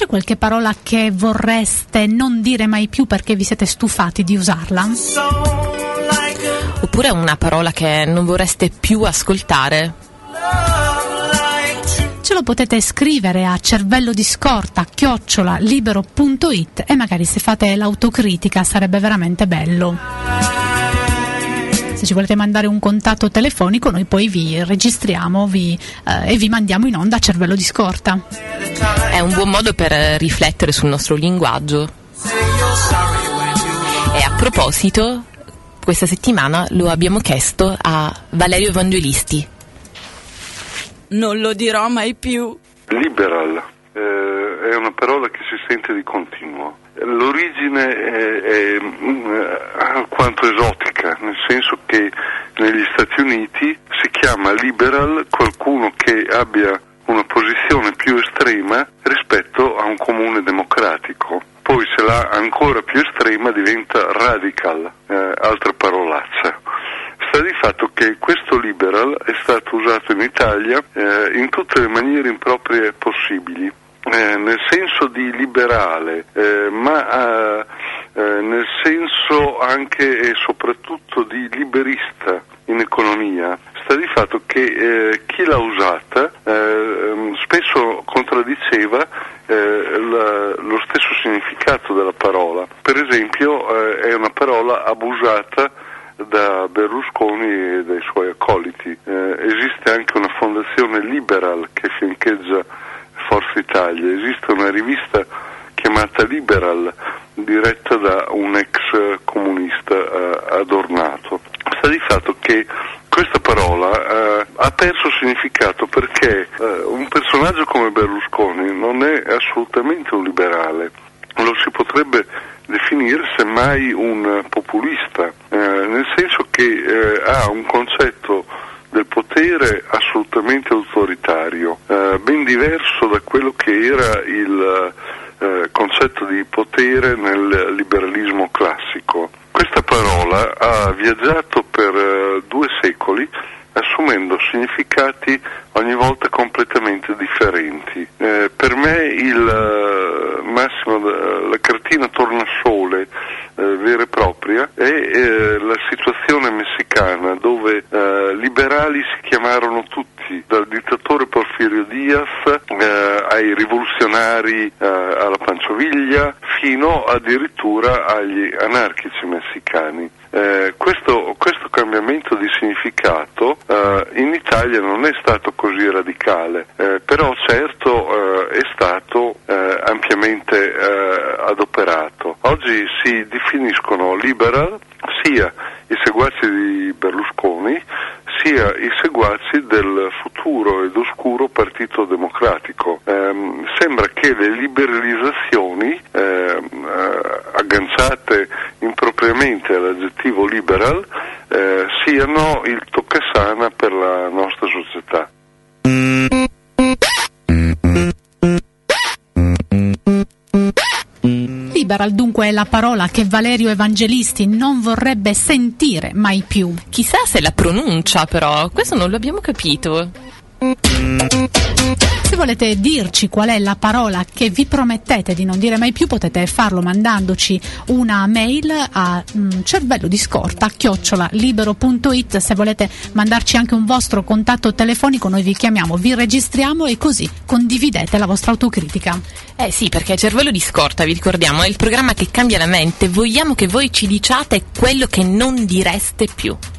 C'è qualche parola che vorreste non dire mai più perché vi siete stufati di usarla? Oppure una parola che non vorreste più ascoltare? Ce lo potete scrivere a cervellodiscorta@libero.it e magari se fate l'autocritica sarebbe veramente bello. Se ci volete mandare un contatto telefonico noi poi vi registriamo e vi mandiamo in onda a Cervello di Scorta. È un buon modo per riflettere sul nostro linguaggio. E a proposito, questa settimana lo abbiamo chiesto a Valerio Evangelisti. Non lo dirò mai più. Liberal è una parola che si sente di continuo. L'origine è alquanto esotica, nel senso che negli Stati Uniti si chiama liberal qualcuno che abbia una posizione più estrema rispetto a un comune democratico. Poi se l'ha ancora più estrema diventa radical, altra parolaccia. Sta di fatto che questo liberal è stato usato in Italia in tutte le maniere improprie possibili, nel senso di liberale, ma nel senso anche e soprattutto di liberista in economia. Sta di fatto che chi l'ha usata spesso contraddiceva lo stesso significato della parola. Per esempio è una parola abusata da Berlusconi e dai suoi accoliti. Esiste anche una fondazione liberal che fiancheggia Forza Italia, esiste una rivista chiamata Liberal diretta da un ex comunista Adornato. Sta di fatto che questa parola ha perso significato perché un personaggio come Berlusconi non è assolutamente un liberale, lo si potrebbe definire semmai un populista, nel senso che ha un concetto del potere assolutamente autoritario, ben diverso da quello che era il concetto di potere nel liberalismo classico. Questa parola ha viaggiato per 2 secoli assumendo significati ogni volta completamente differenti. Per me il massimo, la cartina tornasole vera e propria è la situazione messicana dove liberali si chiamarono tutti, dal dittatore Porfirio Diaz ai rivoluzionari alla Pancioviglia fino addirittura agli anarchici messicani. Questo cambiamento di significato in Italia non è stato così radicale, però certo è stato ampiamente adoperato. Oggi si definiscono liberal sia i seguaci di Berlusconi sia i seguaci del futuro ed oscuro Partito Democratico. Sembra che le liberalizzazioni agganciate impropriamente all'aggettivo liberal siano il toccasana per la nostra società. Liberal dunque è la parola che Valerio Evangelisti non vorrebbe sentire mai più. Chissà se la pronuncia, però, questo non lo abbiamo capito. Se volete dirci qual è la parola che vi promettete di non dire mai più, potete farlo mandandoci una mail a cervellodiscorta@libero.it. Se volete mandarci anche un vostro contatto telefonico, noi vi chiamiamo, vi registriamo e così condividete la vostra autocritica. Sì, perché Cervello di Scorta, vi ricordiamo, è il programma che cambia la mente. Vogliamo che voi ci diciate quello che non direste più.